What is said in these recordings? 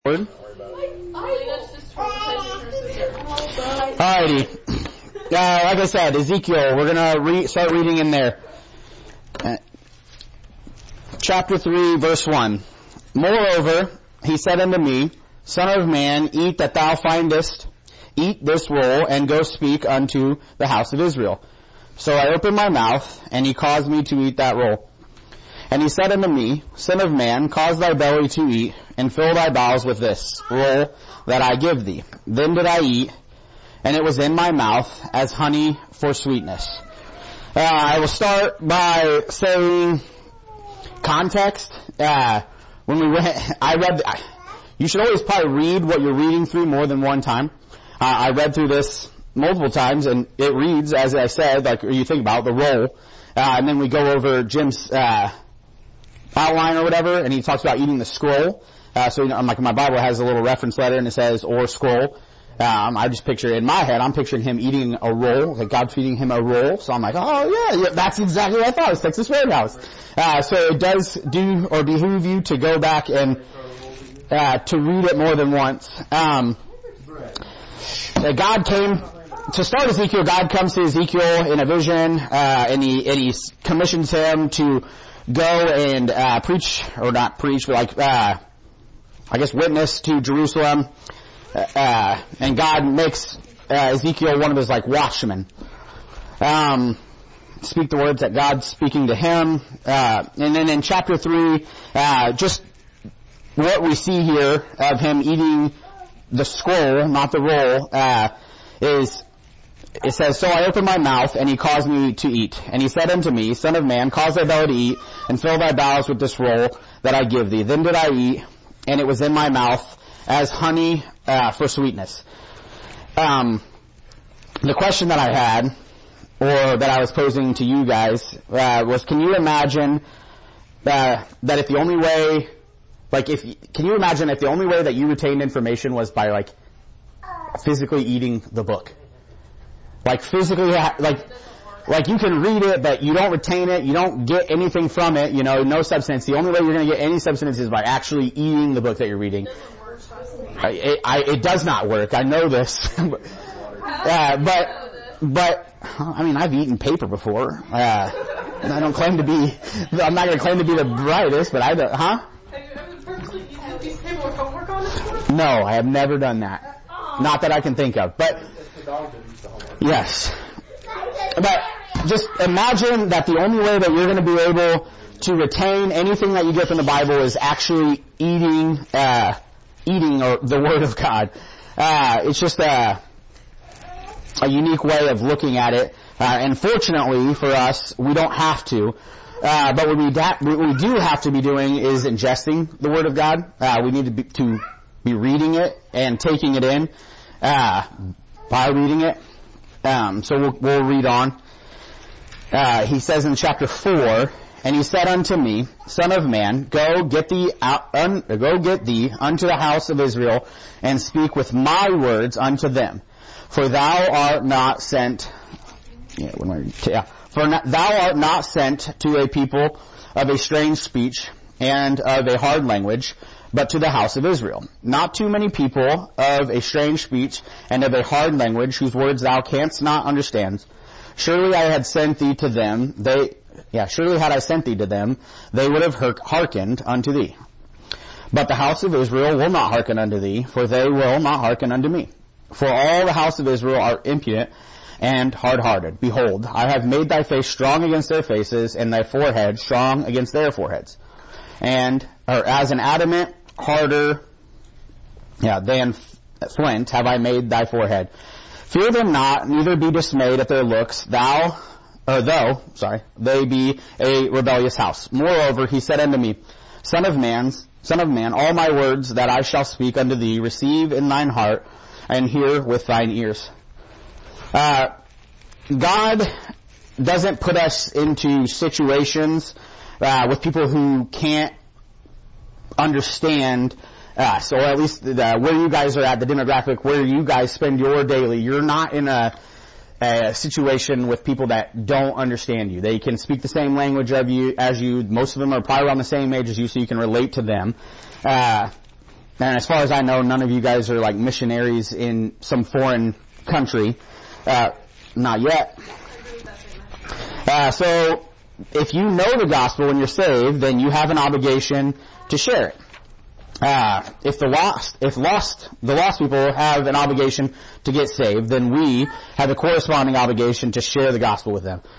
Alrighty. Like I said, Ezekiel, we're going to start reading in there. Chapter 3, verse 1. Moreover, he said unto me, Son of man, eat that thou findest, eat this roll, and go speak unto the house of Israel. So I opened my mouth, and he caused me to eat that roll. And he said unto me, Son of man, cause thy belly to eat, and fill thy bowels with this roll that I give thee. Then did I eat, and it was in my mouth as honey for sweetness. I will start by saying context. When we read, you should always probably read what you're reading through more than one time. I read through this multiple times, and it reads, as I said, like you think about the roll, and then we go over Jim's outline or whatever, and he talks about eating the scroll. So, like my Bible has a little reference letter, and it says, or scroll. I just picture in my head, I'm picturing him eating a roll, like God feeding him a roll. So I'm like, oh yeah, that's exactly what I thought. It's Texas Roadhouse. So it does do or behoove you to go back and to read it more than once. God came to start Ezekiel. God comes to Ezekiel in a vision, and he commissions him to go and preach, or not preach, but witness to Jerusalem. And God makes Ezekiel one of his watchmen. Speak the words that God's speaking to him. And then in chapter 3, just what we see here of him eating the scroll, not the roll, is it says, So I opened my mouth, and he caused me to eat. And he said unto me, Son of man, cause thy belly to eat, and fill thy bowels with this roll that I give thee. Then did I eat, and it was in my mouth as honey for sweetness. The question that I had, or that I was posing to you guys, was, can you imagine that if the only way, can you imagine if the only way that you retained information was by physically eating the book? Physically, you can read it, but you don't retain it, you don't get anything from it, no substance. The only way you're going to get any substance is by actually eating the book that you're reading. It does not work. I know this. but I've eaten paper before. I'm not going to claim to be the brightest, but Have you ever purposely eaten a piece of paper with homework on it before? No, I have never done that. Not that I can think of, but yes. But just imagine that the only way that you're going to be able to retain anything that you get from the Bible is actually eating the Word of God. It's just a unique way of looking at it. And fortunately for us, we don't have to. But what we do have to be doing is ingesting the Word of God. We need to be reading it and taking it in by reading it. So we'll read on. He says in chapter 4, And he said unto me, Son of man, go get thee unto the house of Israel, and speak with my words unto them. For thou art not sent. Thou art not sent to a people of a strange speech and of a hard language, but to the house of Israel. Not too many people of a strange speech and of a hard language, whose words thou canst not understand. Surely I had sent thee to them. Surely had I sent thee to them, they would have hearkened unto thee. But the house of Israel will not hearken unto thee, for they will not hearken unto me. For all the house of Israel are impudent and hard-hearted. Behold, I have made thy face strong against their faces, and thy forehead strong against their foreheads. As an adamant harder than flint have I made thy forehead. Fear them not, neither be dismayed at their looks, though they be a rebellious house. Moreover, he said unto me, Son of man, all my words that I shall speak unto thee, receive in thine heart, and hear with thine ears. God doesn't put us into situations with people who can't understand us, or at least where you guys are at, the demographic where you guys spend your daily. You're not in a situation with people that don't understand you. They can speak the same language as you. Most of them are probably around the same age as you, so you can relate to them. And as far as I know, none of you guys are like missionaries in some foreign country. Not yet. So if you know the gospel when you're saved, then you have an obligation to share it. If the lost people have an obligation to get saved, then we have a corresponding obligation to share the gospel with them.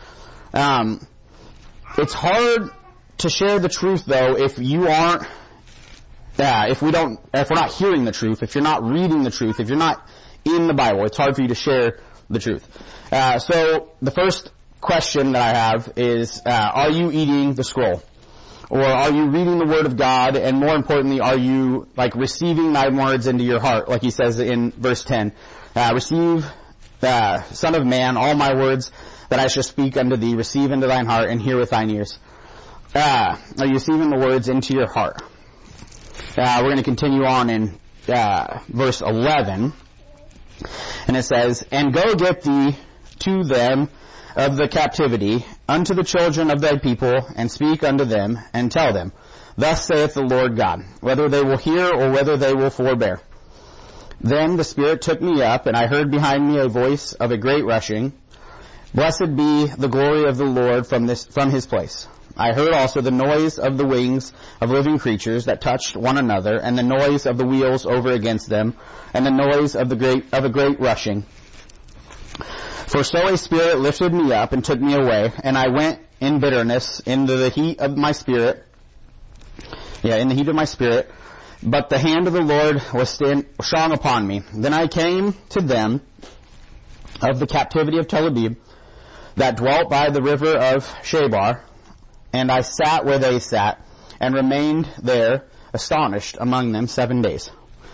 It's hard to share the truth though if you aren't, if we're not hearing the truth, if you're not reading the truth, if you're not in the Bible, it's hard for you to share the truth. So the first question that I have is, are you eating the scroll? Or are you reading the Word of God? And more importantly, are you like receiving my words into your heart? Like he says in verse 10, receive, Son of Man, all my words that I shall speak unto thee, receive into thine heart and hear with thine ears. Are you receiving the words into your heart? We're going to continue on in verse 11. And it says, and go get thee to them of the captivity unto the children of thy people, and speak unto them, and tell them, thus saith the Lord God, whether they will hear or whether they will forbear. Then the Spirit took me up, and I heard behind me a voice of a great rushing, blessed be the glory of the Lord from his place. I heard also the noise of the wings of living creatures that touched one another, and the noise of the wheels over against them, and the noise of a great rushing. For so a spirit lifted me up and took me away, and I went in bitterness into the heat of my spirit. In the heat of my spirit. But the hand of the Lord was strong upon me. Then I came to them of the captivity of Tel Aviv, that dwelt by the river of Chebar, and I sat where they sat, and remained there, astonished among them 7 days.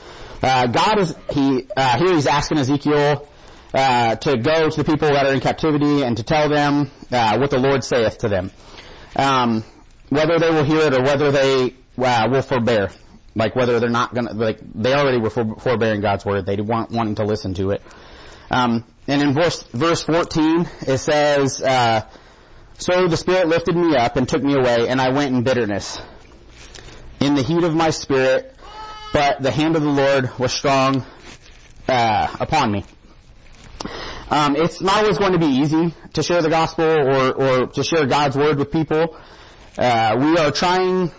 Here he's asking Ezekiel to go to the people that are in captivity and to tell them what the Lord saith to them. Whether they will hear it or whether they will forbear. Like whether they're not gonna, like they already were forbearing God's word. They weren't wanting to listen to it. And in verse 14 it says, so the Spirit lifted me up and took me away, and I went in bitterness in the heat of my spirit, but the hand of the Lord was strong upon me. It's not always going to be easy to share the gospel or to share God's word with people. We are trying,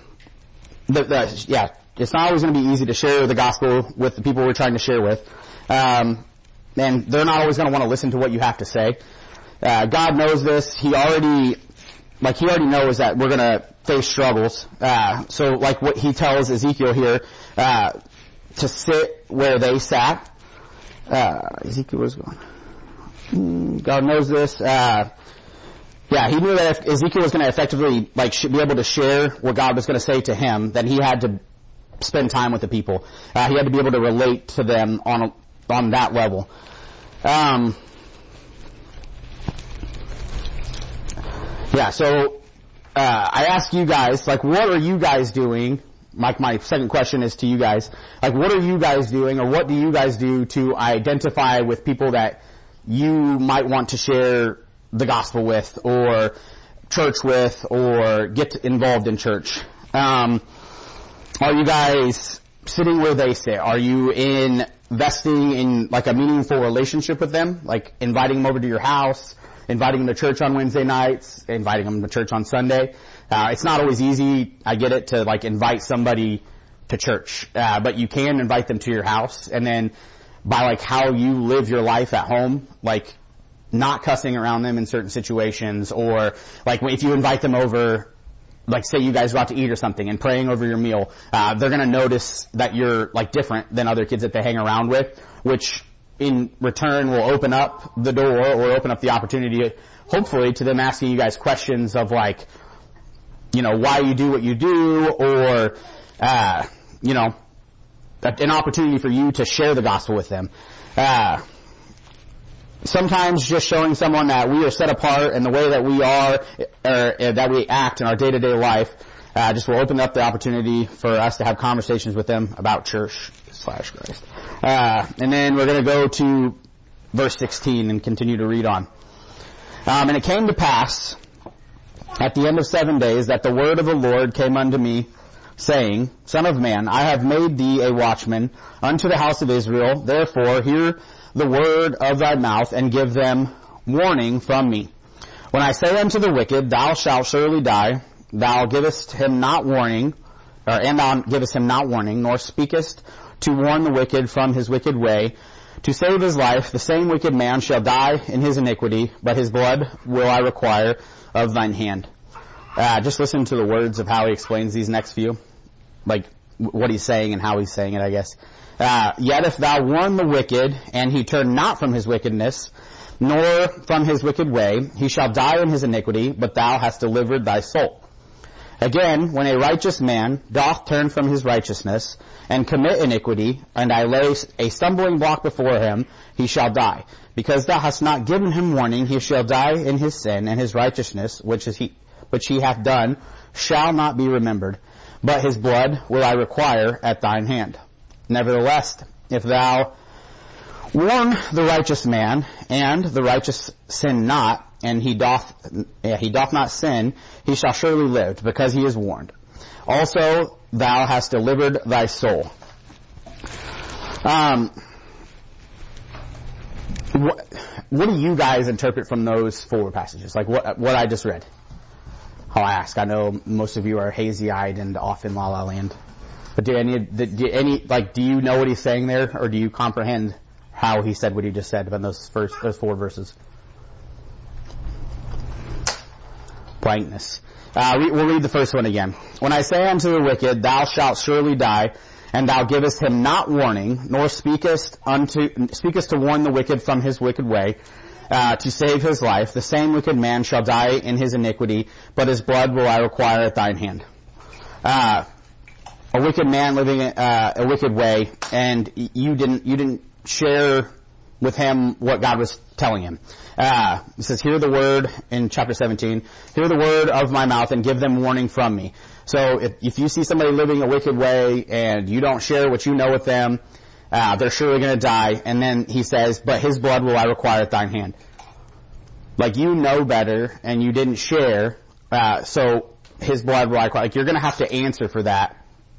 it's not always going to be easy to share the gospel with the people we're trying to share with. And they're not always going to want to listen to what you have to say. God knows this. He already knows that we're going to face struggles. So like what he tells Ezekiel here, to sit where they sat. Ezekiel was going. God knows this. He knew that if Ezekiel was going to effectively be able to share what God was going to say to him, then he had to spend time with the people. He had to be able to relate to them on that level. So I ask you guys, what are you guys doing? My second question is to you guys. What are you guys doing, or what do you guys do to identify with people that you might want to share the gospel with, or church with, or get involved in church? Are you guys sitting where they sit? Are you investing in a meaningful relationship with them? Inviting them over to your house, inviting them to church on Wednesday nights, inviting them to church on Sunday. It's not always easy, I get it, to invite somebody to church. But you can invite them to your house, and then by how you live your life at home, not cussing around them in certain situations, or if you invite them over, say you guys go out to eat or something and praying over your meal, they're gonna notice that you're different than other kids that they hang around with, which in return will open up the door or open up the opportunity, hopefully, to them asking you guys questions of why you do what you do, or an opportunity for you to share the gospel with them. Sometimes just showing someone that we are set apart in the way that we are, or that we act in our day-to-day life, just will open up the opportunity for us to have conversations with them about church/Christ. And then we're going to go to verse 16 and continue to read on. And it came to pass at the end of 7 days that the word of the Lord came unto me saying, Son of man, I have made thee a watchman unto the house of Israel. Therefore hear the word of thy mouth, and give them warning from me. When I say unto the wicked, thou shalt surely die, thou givest him not warning, nor speakest to warn the wicked from his wicked way, to save his life, the same wicked man shall die in his iniquity, but his blood will I require of thine hand. Just listen to the words of how he explains these next few. Like, what he's saying and how he's saying it, I guess. Yet if thou warn the wicked, and he turn not from his wickedness, nor from his wicked way, he shall die in his iniquity, but thou hast delivered thy soul. Again, when a righteous man doth turn from his righteousness, and commit iniquity, and I lay a stumbling block before him, he shall die. Because thou hast not given him warning, he shall die in his sin, and his righteousness, which he hath done, shall not be remembered. But his blood will I require at thine hand. Nevertheless, if thou warn the righteous man, and the righteous sin not, and he doth not sin, he shall surely live, because he is warned. Also, thou hast delivered thy soul. What do you guys interpret from those 4 passages? Like what I just read? I'll ask. I know most of you are hazy-eyed and off in La La Land. But do you know what he's saying there, or do you comprehend how he said what he just said about those 4 verses? Blankness. We'll read the first one again. When I say unto the wicked, thou shalt surely die, and thou givest him not warning, nor speakest to warn the wicked from his wicked way, to save his life, the same wicked man shall die in his iniquity, but his blood will I require at thine hand. A wicked man living a wicked way, and you didn't share with him what God was telling him. It says, hear the word in chapter 17, hear the word of my mouth and give them warning from me. So if you see somebody living a wicked way and you don't share what you know with them, they're surely going to die. And then he says, but his blood will I require at thine hand. Like, you know better and you didn't share, so his blood will I require. Like, you're going to have to answer for that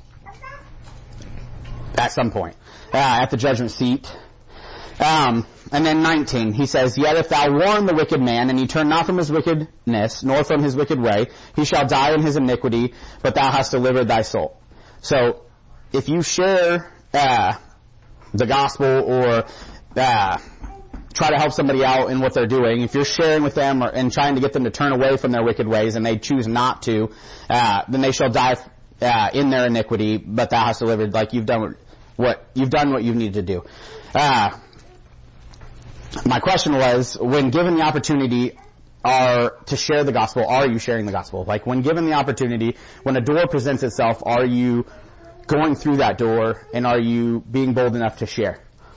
at some point, at the judgment seat. And then 19, he says, yet if thou warn the wicked man, and he turn not from his wickedness, nor from his wicked way, he shall die in his iniquity, but thou hast delivered thy soul. So, if you share the gospel, or try to help somebody out in what they're doing, if you're sharing with them and trying to get them to turn away from their wicked ways, and they choose not to, then they shall die in their iniquity, but thou hast delivered, like you've done what you need to do. My question was, when given the opportunity to share the gospel, are you sharing the gospel? Like, when given the opportunity, when a door presents itself, are you going through that door, and are you being bold enough to share?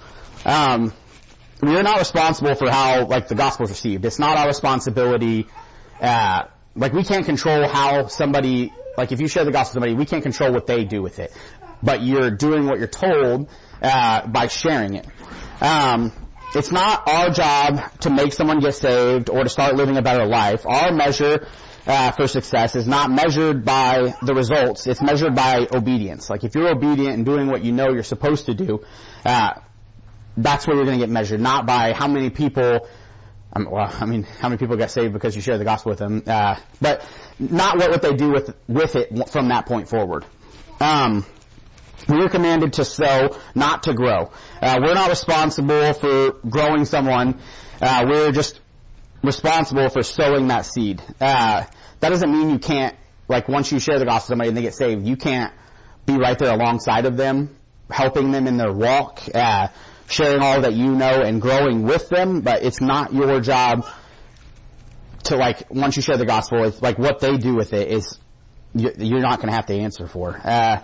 We are not responsible for how, the gospel is received. It's not our responsibility. We can't control how somebody, if you share the gospel with somebody, we can't control what they do with it. But you're doing what you're told by sharing it. It's not our job to make someone get saved or to start living a better life. Our measure for success is not measured by the results. It's measured by obedience. Like, if you're obedient and doing what you know you're supposed to do, that's where you're going to get measured, not by how many people, how many people get saved because you share the gospel with them, but not what they do with it from that point forward. We are commanded to sow, not to grow. We're not responsible for growing someone. We're just responsible for sowing that seed. That doesn't mean you can't, once you share the gospel with somebody and they get saved, you can't be right there alongside of them, helping them in their walk, sharing all that you know and growing with them. But it's not your job to, once you share the gospel, it's what they do with it is you're not going to have to answer for.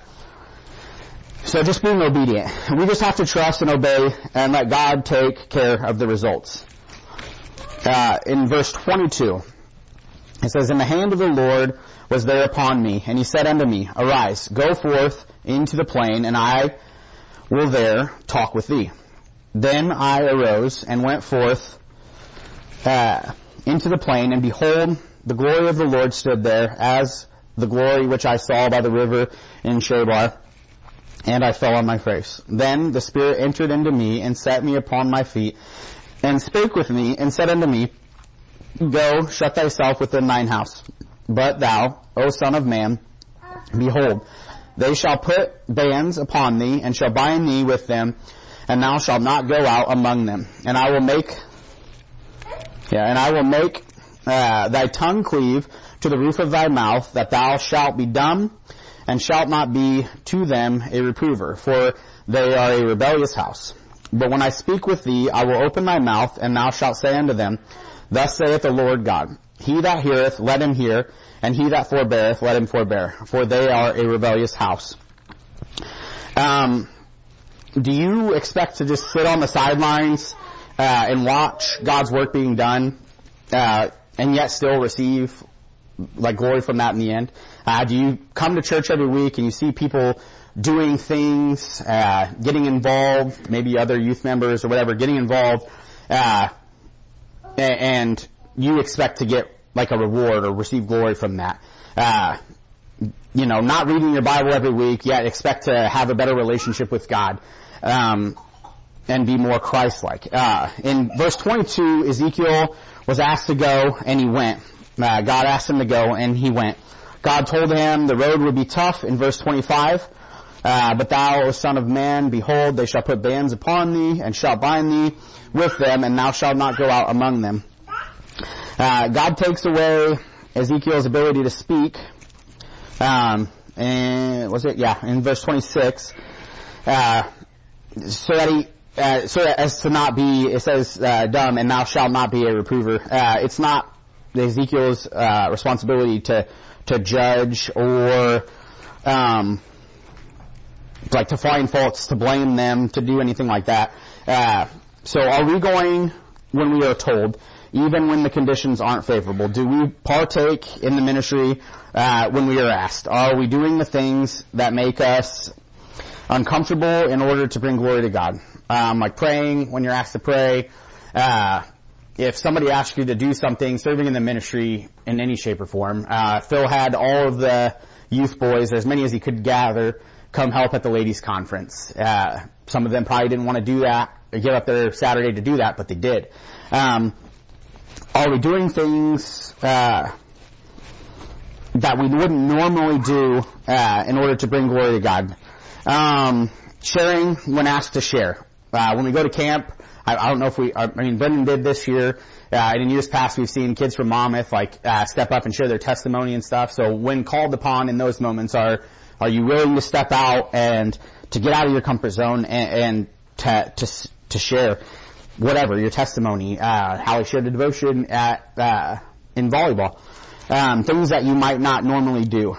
So just being obedient. We just have to trust and obey and let God take care of the results. In verse 22, it says, and the hand of the Lord was there upon me, and he said unto me, arise, go forth into the plain, and I will there talk with thee. Then I arose and went forth into the plain, and behold, the glory of the Lord stood there as the glory which I saw by the river in Chebar, and I fell on my face. Then the Spirit entered into me, and set me upon my feet, and spake with me, and said unto me, Go, shut thyself within thine house. But thou, O son of man, behold, they shall put bands upon thee, and shall bind thee with them, and thou shalt not go out among them. And I will make thy tongue cleave to the roof of thy mouth, that thou shalt be dumb, and shalt not be to them a reprover, for they are a rebellious house. But when I speak with thee, I will open thy mouth, and thou shalt say unto them, Thus saith the Lord God, He that heareth, let him hear, and he that forbeareth, let him forbear, for they are a rebellious house. Do you expect to just sit on the sidelines and watch God's work being done, and yet still receive like glory from that in the end? Do you come to church every week and you see people doing things, getting involved, maybe other youth members or whatever, getting involved, and you expect to get like a reward or receive glory from that? Not reading your Bible every week, yet expect to have a better relationship with God, and be more Christ-like. In verse 22, Ezekiel was asked to go, and he went. God asked him to go, and he went. God told him the road would be tough in verse 25. But thou, O son of man, behold, they shall put bands upon thee, and shall bind thee with them, and thou shalt not go out among them. God takes away Ezekiel's ability to speak, in verse 26, so as to not be, it says, dumb, and thou shalt not be a reprover. It's not Ezekiel's responsibility to judge or to find faults, to blame them, to do anything like that. So are we going when we are told, even when the conditions aren't favorable? Do we partake in the ministry when we are asked? Are we doing the things that make us uncomfortable in order to bring glory to God? Like praying when you're asked to pray. If somebody asks you to do something, serving in the ministry in any shape or form. Phil had all of the youth boys, as many as he could gather, come help at the ladies' conference. Some of them probably didn't want to do that, or give up their Saturday to do that, but they did. Are we doing things that we wouldn't normally do in order to bring glory to God? Sharing when asked to share. When we go to camp, I don't know if Brendan did this year, and in years past we've seen kids from Monmouth step up and share their testimony and stuff. So when called upon in those moments, are you willing to step out and to get out of your comfort zone and to share whatever, your testimony, how I shared a devotion in volleyball, things that you might not normally do.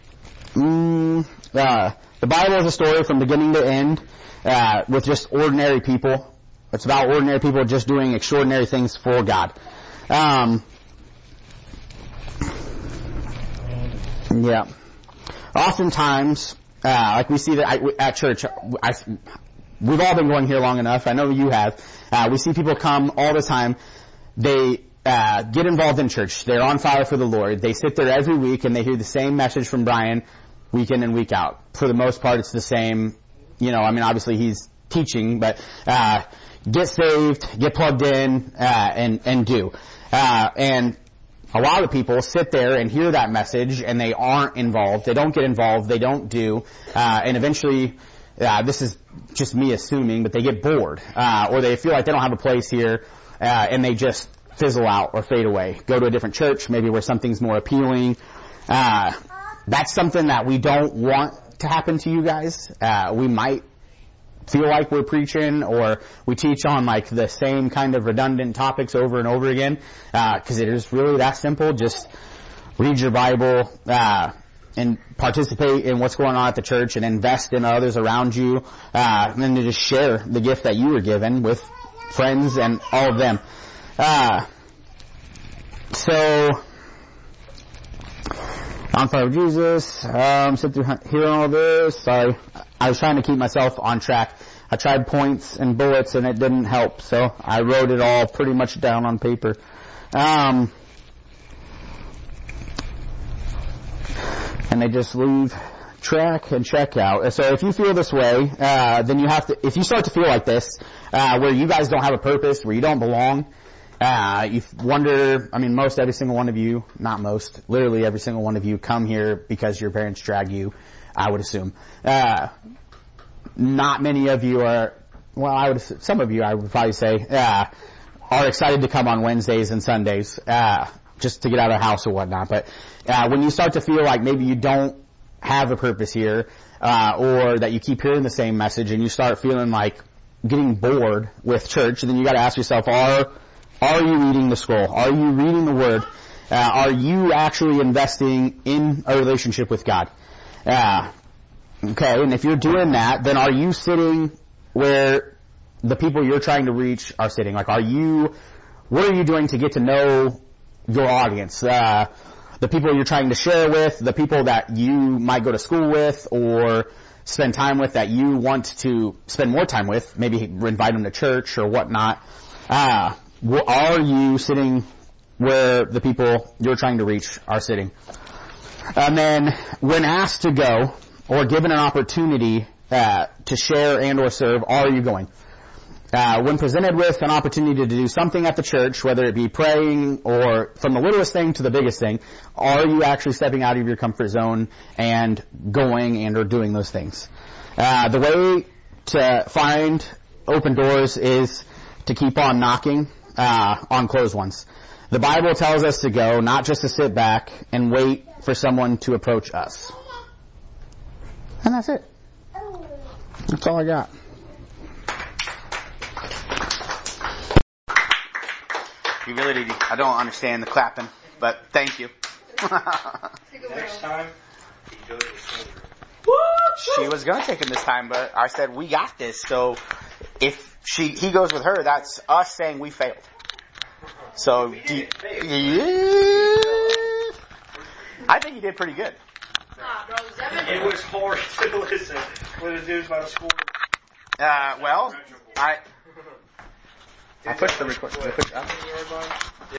The Bible is a story from beginning to end with just ordinary people. It's about ordinary people just doing extraordinary things for God. Yeah. Oftentimes, like we see that at church, we've all been going here long enough. I know you have. We see people come all the time. They get involved in church. They're on fire for the Lord. They sit there every week and they hear the same message from Brian week in and week out. For the most part, it's the same. Obviously he's teaching, but get saved, get plugged in, and do. And a lot of people sit there and hear that message and they aren't involved. They don't get involved. They don't do. And eventually, this is just me assuming, but they get bored. Or they feel like they don't have a place here, and they just fizzle out or fade away. Go to a different church, maybe where something's more appealing. That's something that we don't want to happen to you guys. We might feel like we're preaching, or we teach on the same kind of redundant topics over and over again, because it is really that simple. Just read your Bible, and participate in what's going on at the church, and invest in others around you, and then to just share the gift that you were given with friends and all of them. So, on fire with Jesus, sit through hearing all this. Sorry, I was trying to keep myself on track. I tried points and bullets and it didn't help, so I wrote it all pretty much down on paper. and they just leave track and check out. So if you feel this way, then you have to, if you start to feel like this, where you guys don't have a purpose, where you don't belong, you wonder, most every single one of you, not most, literally every single one of you come here because your parents drag you, I would assume. Not many of you are, some of you I would probably say, are excited to come on Wednesdays and Sundays, just to get out of the house or whatnot. But, when you start to feel like maybe you don't have a purpose here, or that you keep hearing the same message and you start feeling like getting bored with church, then you gotta ask yourself, are you reading the scroll? Are you reading the Word? Are you actually investing in a relationship with God? Okay, and if you're doing that, then are you sitting where the people you're trying to reach are sitting? Like, what are you doing to get to know your audience? The people you're trying to share with, the people that you might go to school with or spend time with that you want to spend more time with, maybe invite them to church or whatnot. Are you sitting where the people you're trying to reach are sitting? And then when asked to go or given an opportunity to share and or serve, are you going? When presented with an opportunity to do something at the church, whether it be praying or from the littlest thing to the biggest thing, are you actually stepping out of your comfort zone and going and or doing those things? The way to find open doors is to keep on knocking on closed ones. The Bible tells us to go, not just to sit back and wait for someone to approach us. And that's it. That's all I got. Humility. I don't understand the clapping, but thank you. Next time, he goes to silver. She was going to take him this time, but I said, we got this. So if he goes with her, that's us saying we failed. So, I think he did pretty good. It was hard to listen when the dude's about to score. I pushed the record.